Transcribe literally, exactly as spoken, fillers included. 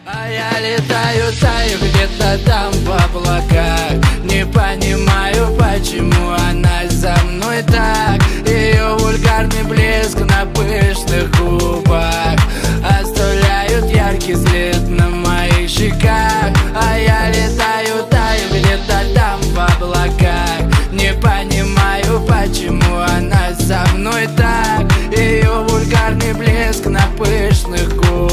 А я летаю, таю где-то там в облаках. Не понимаю, почему она за мной так. Ее вульгарный блеск на пышных губах оставляют яркий след на моих щеках. А я летаю, таю где-то там в облаках. Не понимаю, почему она за мной так. Ее вульгарный блеск на пышных губах